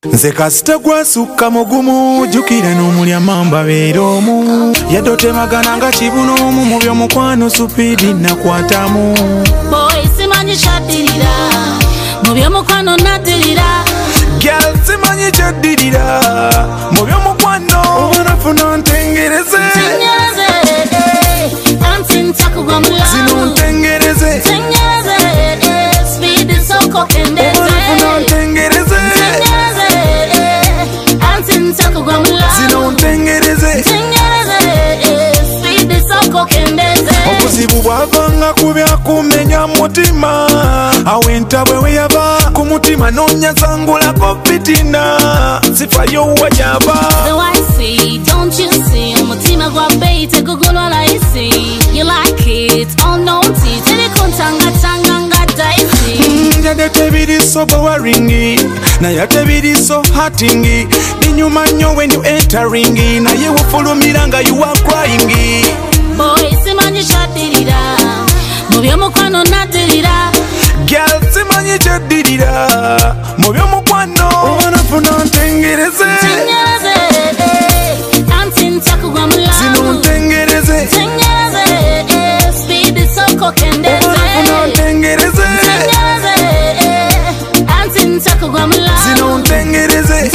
Nze kasita gwasukka mugumu jukira n'omulya mamba beeromu yadote magana nga kibunomu mu by'omukwano supidi nakwatamu boy simanyi kyaddirira mu by'omukwano naddirira girl simanyi kyaddirira mu by'omukwano obanafuna ntengereze anti ntakugwa mu lamu zino ntengereze speed isoko kendeze obanafuna ntengereze zino ntengereze obuzibu bwavanga ku byakumenya mutima awo entabwe weyava ku mutima nonyazangulako fitina sifayo wajaba omutima gwa beite gugulwala isi you like it ononti terikuntanga nga daisi yadete biri so bowaringi naye tebiri so hatingi ninyuma nnyo when you entering naye wufulumira nga you are crying boy simanyi kyaddirira mu by'omukwano naddirira girl simanyi kyaddirira mu by'omukwano obanafuna ntengereze anti ntakugwa mu lamu zino ntengereze speed isoko kendeze obanafuna ntengereze anti ntakugwa mu lamu zino ntengereze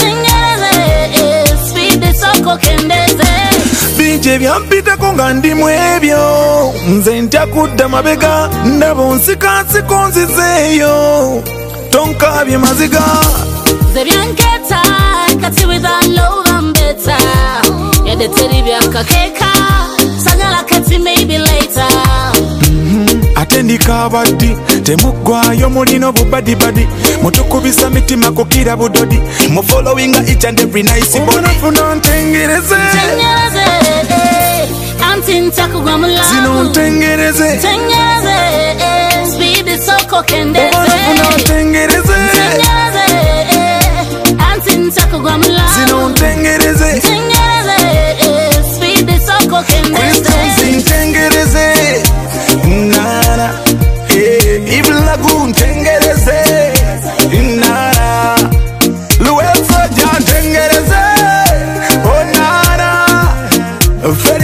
speed isoko kendeze bingi ebyampitako nga ndi mu ebyo nze ntya kudda mabega ndaba onsikansiko nzizeeyo tonkabye maziga nze byanketa kati with a love I'm better yadde teri byakakeeka sagala kati maybe later ate ndikabaddi temuggwayo mulina obubadibadi mutukubisa mitima kukira budodi mu followinga each and every nice body obanafuna ntengereze anti ntakugwa mu lamu zino ntengereze speed isoko kendeze obanafuna ntengereze anti ntakugwa mu lamu zino ntengereze speed isoko kendeze Crystals ntengereze nana iblagu ntengereze nana luwefoja ntengereze onana